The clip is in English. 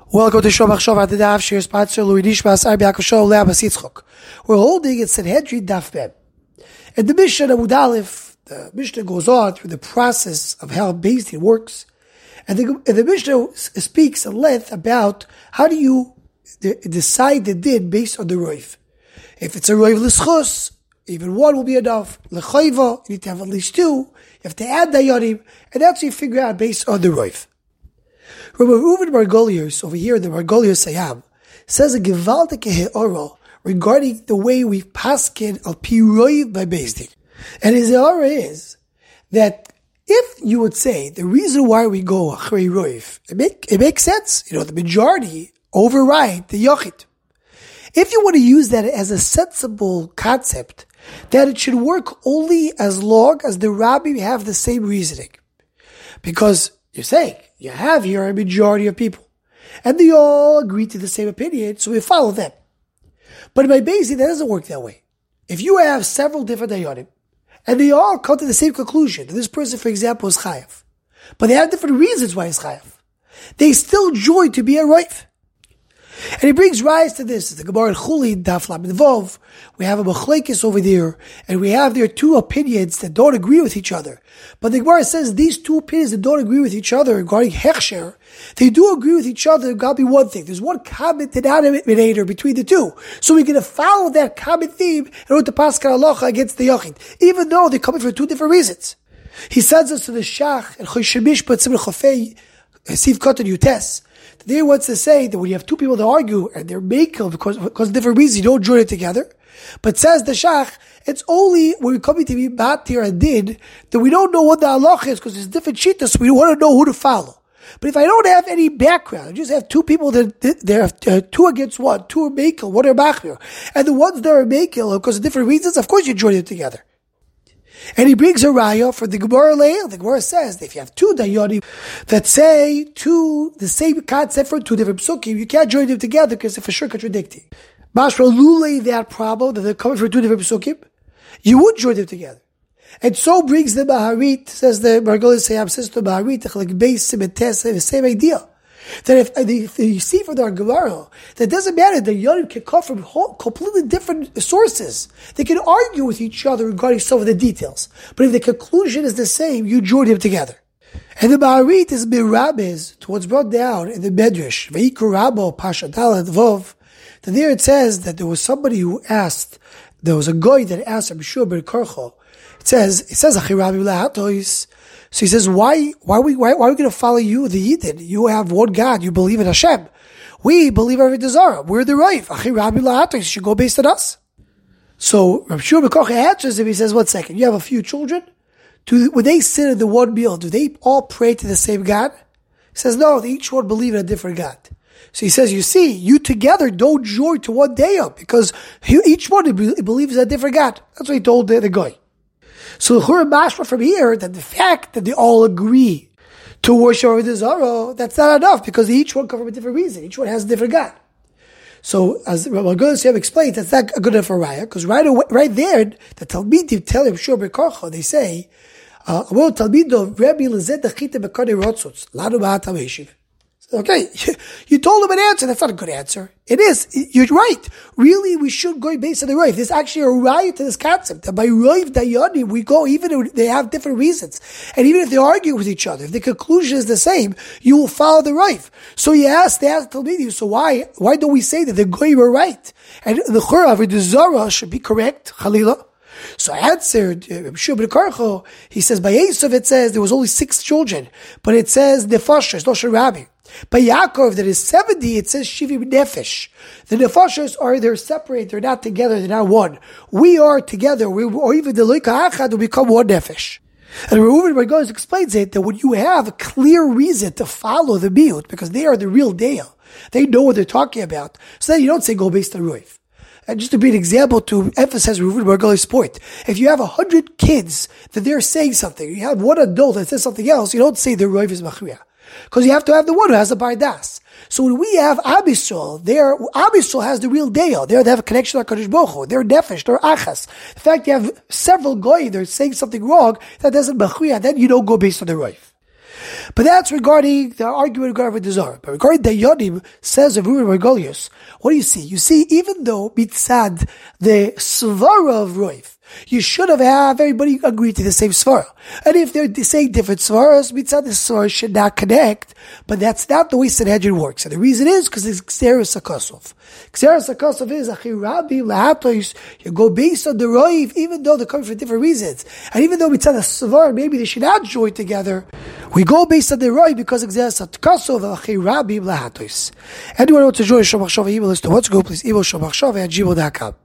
Welcome to Shomach Shov at the Daf Shir Spatzer Louis Nishmas Arbi Akosho Leabas Yitzchok. We're holding it Sanhedrin Daf Mem. And the Mishnah Amud Aleph, the Mishnah goes on through the process of how Beis Din works, and the Mishnah speaks at length about how do you decide the din based on the roiv. If it's a roiv l'schus, even one will be enough. L'chayva, you need to have at least two. You have to add dayanim, and that's what you figure out based on the roiv. Rabbi Reuven Margolius, over here in the Margolius Sayam, says a gewaltige he'ora regarding the way we paskin al pi roiv by Beis Din. And his he'ora is that if you would say the reason why we go achrei roiv, it makes sense. The majority override the yochid. If you want to use that as a sensible concept, that it should work only as long as the rabbi have the same reasoning. Because you're saying, you have here a majority of people, and they all agree to the same opinion, so we follow them. But by Beis Din, that doesn't work that way. If you have several different dayanim, and they all come to the same conclusion, that this person, for example, is chayav, but they have different reasons why he's chayav, they still join to be a roiv. And he brings rise to this. The Gemara in Chulin, Daf Lamed Vov, we have a machlekes over there, and we have there two opinions that don't agree with each other. But the Gemara says these two opinions that don't agree with each other regarding hechsher, they do agree with each other. Got to be one thing. There's one common denominator between the two. So we're going to follow that common theme in order to pass halacha against the yochid, even though they're coming for two different reasons. He sends us to the Shach and Choshemish Batzim Chofei Siv Kotan Yutes. There wants to say that when you have two people that argue and they're makel because of different reasons, you don't join it together. But says the Shach, it's only when we're coming to be batir and din that we don't know what the halach is because there's different shittas, so we want to know who to follow. But if I don't have any background, I just have two people that they're two against one, two are makel, one are machmir, and the ones that are makel because of different reasons, of course you join it together. And he brings a raya for the Gemara Leil. The Gemara says that if you have two dayanim that say the same concept for two different psukim, you can't join them together because they're for sure contradicting. Mashra lule that problem that they're coming for two different psukim, you would join them together. And so brings the Maharit, says the Margolius Sayam, says to Maharit, like the same idea. That if you see from the Gemara, that it doesn't matter, the Yonim can come from completely different sources. They can argue with each other regarding some of the details. But if the conclusion is the same, you join them together. And the Maharit is mirabes to what's brought down in the Medrash, Veikur Rabo Pasha Dalad Vov, that there it says that there was somebody who asked, there was a guy that asked Rabbi Shua ben Karcho, it says, Achirabi Lahatois. So he says, why are we going to follow you, the Yidden? You have one God, you believe in Hashem. We believe every Zara. We're the Rav. Achirabi Lahatois, you should go based on us. So Rabbi Shua ben Karcho answers him, he says, 1 second, you have a few children? When they sit in the one meal, do they all pray to the same God? He says, no, they each one believe in a different God. So he says, you see, you together don't join to one day up because each one believes in a different God. That's what he told the guy. So the Chura Mashma from here, that the fact that they all agree to worship over the Zara, that's not enough because each one comes from a different reason. Each one has a different God. So as Rabbi Goliath explains, that's not good enough for Raya because right there, the Talmidim tell him, Shur Bekarcha, they say, well, Talmidim, Rabbi Lezed Dachite Bekane Rotzutz, Lanu Ba'ata Meshiv. Okay, you told him an answer. That's not a good answer. It is. You're right. Really, we should go based on the Rav. There's actually a right to this concept that by Rav Dayani, we go even if they have different reasons. And even if they argue with each other, if the conclusion is the same, you will follow the Rav. So they asked Talmidim, so why don't we say that the Goyim are right? And the Churav, the Zara should be correct, Chalila. So I answered, Shua ben Karcho, he says, by Esav it says there was only 6 children, but it says Nefashos, no Sharabi. By Yaakov, that is 70, it says Shivim Nefesh. The Nefashos they're separate, they're not together, they're not one. We are together, or even the Loika Achad will become one Nefesh. And Reuven Margolius explains it, that when you have a clear reason to follow the Miut, because they are the real deal, they know what they're talking about, so then you don't say go based on Ruif. And just to be an example to emphasize Reuven Margolius' point, if you have 100 kids that they're saying something, you have one adult that says something else, you don't say the Ruif is Machriya. Because you have to have the one who has the Bardas. So when we have Am Yisrael, Am Yisrael has the real deal. They have a connection to HaKadosh Baruch Hu. They're nefesh, they're achas. In fact, you have several goyim, they're saying something wrong, that doesn't machriya, then you don't go based on the Rav. But that's regarding the argument regarding the Zohar. But regarding the Yonim, says of Reuven Margolius, what do you see? You see, even though mitzad the svara of Roif, you should have everybody agree to the same svara. And if they're saying different svaras, mitzad the svara should not connect, but that's not the way Sanhedrin works. And the reason is because it's Xeris HaKosov. Xeris HaKosov is Achirabi Lahatois. You go based on the Roif, even though they're coming for different reasons. And even though mitzad the svara, maybe they should not join together, we go based on the Roif because Xeris HaKosov Achirabi Lahatois. Anyone want to join Shomach Shava email list to what's go, please email shomachshava@gmail.com.